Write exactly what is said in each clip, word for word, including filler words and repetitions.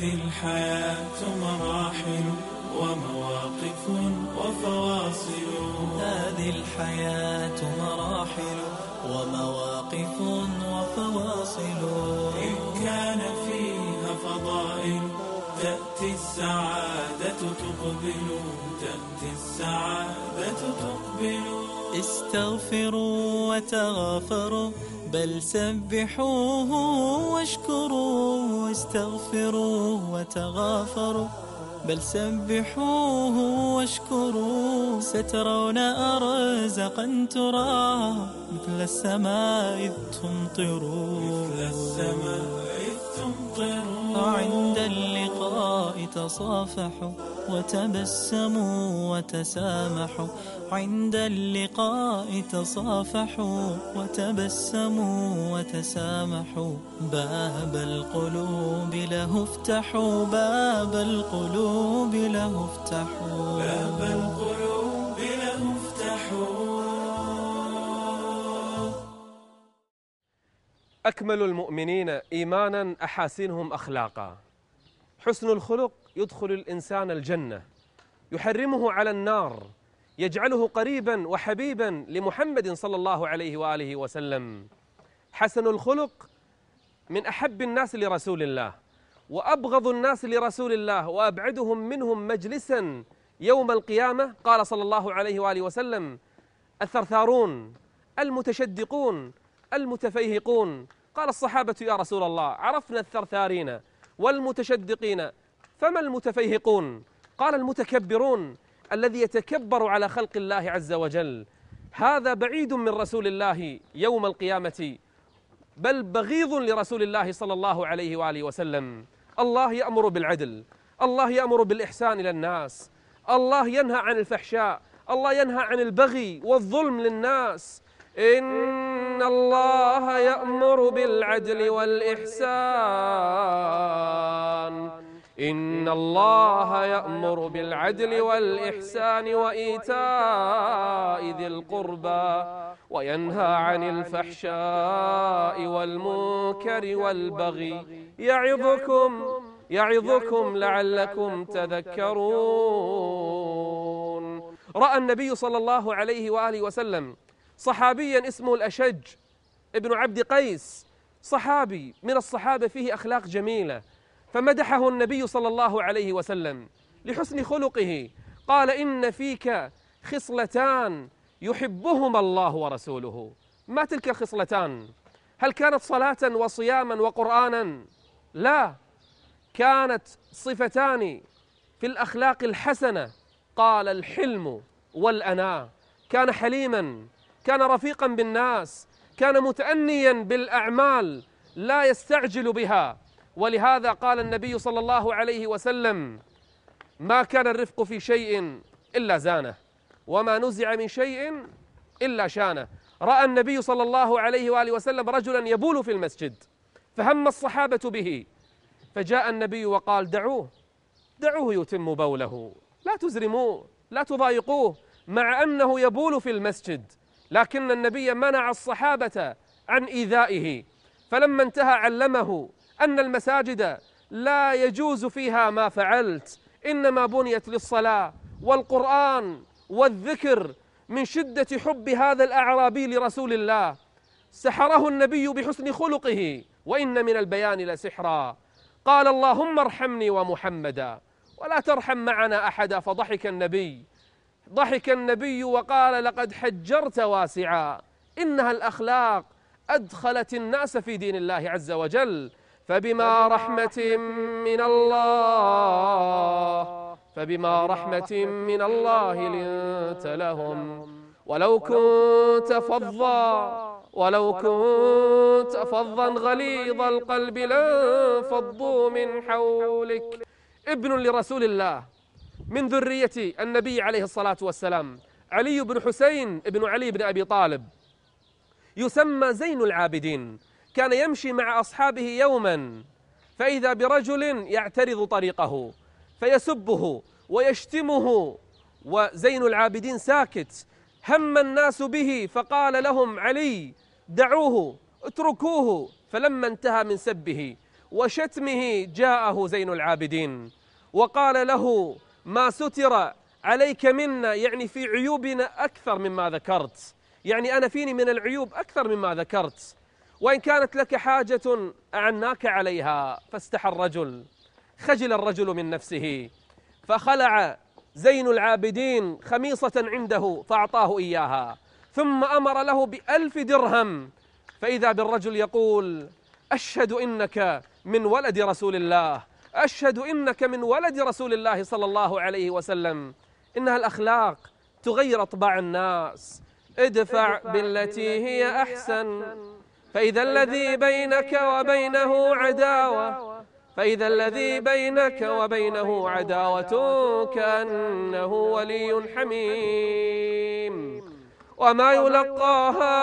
هذه الحياة مراحل ومواقف وفواصل هذه الحياة مراحل ومواقف وفواصل إن كان فيها فضائل تأتي السعادة تقبل تأتي السعادة تقبل استغفروا وتغافروا بل سبحوه واشكروا استغفروا وتغافروا بل سبحوه واشكروا سترون أرزقا ترى مثل السماء إذ تمطر مثل السماء إذ تمطر عند اللقاء تصافحوا وتبسموا وتسامحوا عند اللقاء تصافحوا وتبسموا وتسامحوا باب القلوب له افتحوا باب القلوب له افتحوا باب القلوب له افتحوا. أكمل المؤمنين إيمانا أحاسنهم أخلاقا. حسن الخلق يدخل الإنسان الجنة، يحرمه على النار، يجعله قريبا وحبيبا لمحمد صلى الله عليه وآله وسلم. حسن الخلق من أحب الناس لرسول الله وأبغض الناس لرسول الله وأبعدهم منهم مجلسا يوم القيامة. قال صلى الله عليه وآله وسلم: الثرثارون المتشدقون المتفيهقون. قال الصحابة: يا رسول الله، عرفنا الثرثارين والمتشدقين، فما المتفيهقون؟ قال: المتكبرون، الذي يتكبر على خلق الله عز وجل. هذا بعيد من رسول الله يوم القيامة، بل بغيض لرسول الله صلى الله عليه وآله وسلم. الله يأمر بالعدل، الله يأمر بالإحسان إلى الناس، الله ينهى عن الفحشاء، الله ينهى عن البغي والظلم للناس. إن الله يأمر بالعدل والإحسان إن الله يأمر بالعدل والإحسان وإيتاء ذي القربى وينهى عن الفحشاء والمنكر والبغي يعظكم يعظكم لعلكم تذكرون. رأى النبي صلى الله عليه وآله وسلم صحابيا اسمه الأشج ابن عبد قيس، صحابي من الصحابة فيه أخلاق جميلة، فمدحه النبي صلى الله عليه وسلم لحسن خلقه. قال: إن فيك خصلتان يحبهما الله ورسوله. ما تلك الخصلتان؟ هل كانت صلاة وصياما وقرآنا؟ لا، كانت صفتان في الأخلاق الحسنة. قال: الحلم والأناة. كان حليما، كان رفيقا بالناس، كان متأنيا بالأعمال لا يستعجل بها. ولهذا قال النبي صلى الله عليه وسلم: ما كان الرفق في شيء إلا زانه، وما نزع من شيء إلا شانه. رأى النبي صلى الله عليه وآله وسلم رجلا يبول في المسجد، فهم الصحابة به، فجاء النبي وقال: دعوه دعوه يتم بوله، لا تزرموه لا تضايقوه، مع أنه يبول في المسجد. لكن النبي منع الصحابة عن إيذائه، فلما انتهى علمه أن المساجد لا يجوز فيها ما فعلت، إنما بنيت للصلاة والقرآن والذكر. من شدة حب هذا الأعرابي لرسول الله سحره النبي بحسن خلقه، وإن من البيان لسحرا. قال: اللهم ارحمني ومحمدا ولا ترحم معنا أحدا. فضحك النبي ضحك النبي وقال: لقد حجرت واسعا. إنها الأخلاق أدخلت الناس في دين الله عز وجل. فبما رحمة من الله فبما رحمة من الله لنت لهم ولو كنت فظا ولو كنت فظا غليظ القلب لانفضوا من حولك. ابن لرسول الله من ذرية النبي عليه الصلاة والسلام، علي بن حسين بن علي بن أبي طالب، يسمى زين العابدين. كان يمشي مع أصحابه يوما فإذا برجل يعترض طريقه فيسبه ويشتمه، وزين العابدين ساكت. هم الناس به فقال لهم علي: دعوه اتركوه. فلما انتهى من سبه وشتمه جاءه زين العابدين وقال له: ما ستر عليك منا، يعني في عيوبنا أكثر مما ذكرت، يعني أنا فيني من العيوب أكثر مما ذكرت، وإن كانت لك حاجة أعناك عليها. فاستحى الرجل، خجل الرجل من نفسه، فخلع زين العابدين خميصة عنده فأعطاه إياها، ثم أمر له بألف درهم. فإذا بالرجل يقول: أشهد إنك من ولد رسول الله، أشهد إنك من ولد رسول الله صلى الله عليه وسلم. إنها الأخلاق تغير أطباع الناس. ادفع بالتي هي أحسن فإذا الذي بينك وبينه عداوة فإذا الذي بينك وبينه عداوة كأنه ولي حميم. وما يلقاها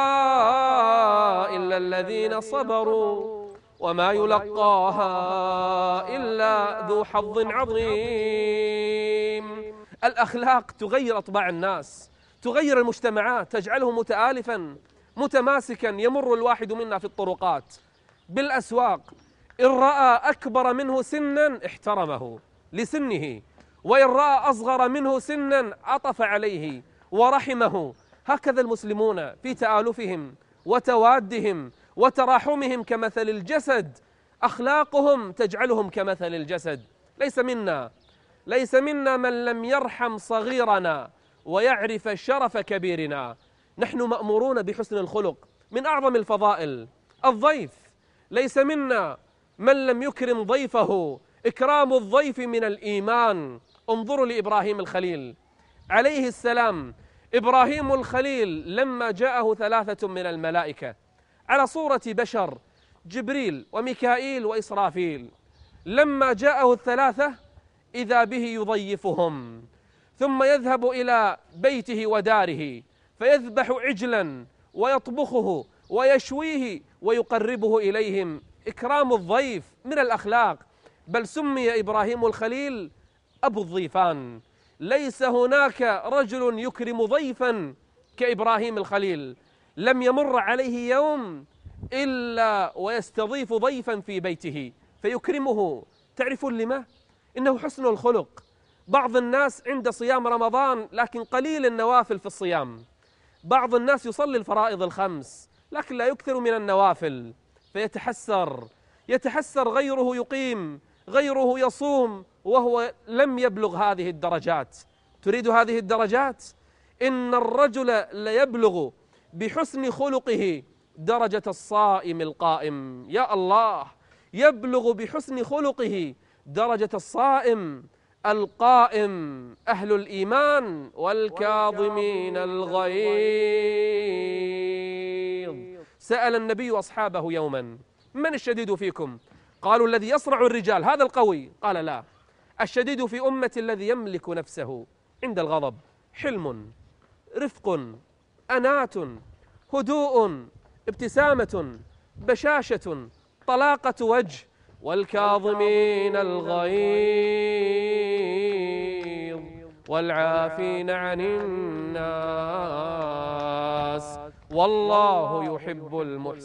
إلا الذين صبروا وما يلقاها إلا ذو حظ عظيم. الأخلاق تغير أطباع الناس، تغير المجتمعات، تجعله متآلفا متماسكا. يمر الواحد منا في الطرقات بالأسواق، إن رأى أكبر منه سنا احترمه لسنه، وإن رأى أصغر منه سنا عطف عليه ورحمه. هكذا المسلمون في تآلفهم وتوادهم وتراحمهم كمثل الجسد، أخلاقهم تجعلهم كمثل الجسد. ليس منا ليس منا من لم يرحم صغيرنا ويعرف شرف كبيرنا. نحن مأمورون بحسن الخلق، من أعظم الفضائل الضيف. ليس منا من لم يكرم ضيفه. إكرام الضيف من الإيمان. انظروا لإبراهيم الخليل عليه السلام. إبراهيم الخليل لما جاءه ثلاثة من الملائكة على صورة بشر، جبريل وميكائيل وإسرافيل، لما جاءه الثلاثة إذا به يضيفهم، ثم يذهب إلى بيته وداره فيذبح عجلا ويطبخه ويشويه ويقربه إليهم. إكرام الضيف من الأخلاق. بل سمي إبراهيم الخليل أبو الضيفان. ليس هناك رجل يكرم ضيفا كإبراهيم الخليل. لم يمر عليه يوم إلا ويستضيف ضيفا في بيته فيكرمه. تعرفون لما؟ إنه حسن الخلق. بعض الناس عند صيام رمضان لكن قليل النوافل في الصيام. بعض الناس يصلي الفرائض الخمس لكن لا يكثر من النوافل، فيتحسر يتحسر غيره يقيم، غيره يصوم، وهو لم يبلغ هذه الدرجات. تريد هذه الدرجات؟ إن الرجل ليبلغ بحسن خلقه درجة الصائم القائم. يا الله، يبلغ بحسن خلقه درجة الصائم القائم. أهل الإيمان والكاظمين الغيظ. سأل النبي أصحابه يوما: من الشديد فيكم؟ قالوا: الذي يصرع الرجال، هذا القوي. قال: لا، الشديد في أمتي الذي يملك نفسه عند الغضب، حلم، رفق، أناة، هدوء، ابتسامة، بشاشة، طلاقة وجه، والكاظمين الغيظ والعافين عن الناس والله يحب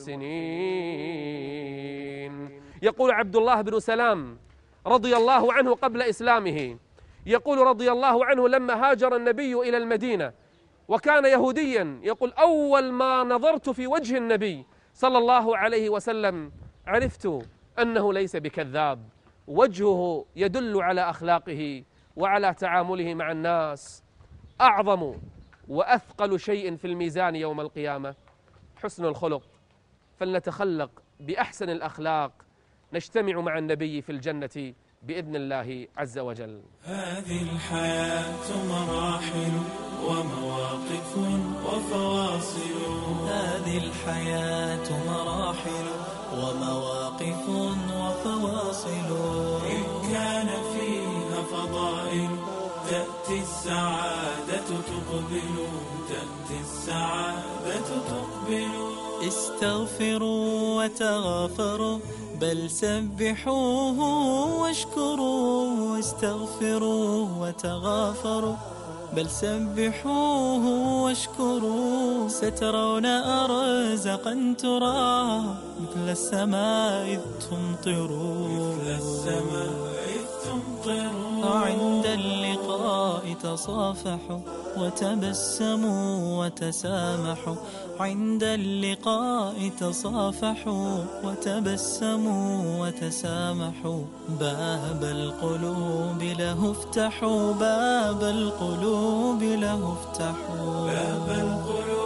المحسنين. يقول عبد الله بن سلام رضي الله عنه قبل إسلامه، يقول رضي الله عنه لما هاجر النبي إلى المدينة وكان يهوديا، يقول: أول ما نظرت في وجه النبي صلى الله عليه وسلم عرفت أنه ليس بكذاب. وجهه يدل على أخلاقه وعلى تعامله مع الناس. أعظم وأثقل شيء في الميزان يوم القيامة حسن الخلق. فلنتخلق بأحسن الأخلاق نجتمع مع النبي في الجنة بإذن الله عز وجل. هذه الحياة مراحل ومواقف وفواصل هذه الحياة مراحل ومواقف وفواصل إن كان فيها فضائل تأتي السعادة تقبل تأتي السعادة تقبل. استغفروا وتغافروا بل سبحوه واشكروا. استغفروا وتغافروا بل سبحوه واشكروا سترون أرزقا ترى مثل السماء إذ تمطروا مثل السماء إذ تمطروا عند اللقاء تصافحوا وتبسموا وتسامحوا عند اللقاء تصافحوا وتبسموا وتسامحوا باب القلوب له افتحوا باب القلوب له افتحوا باب القلوب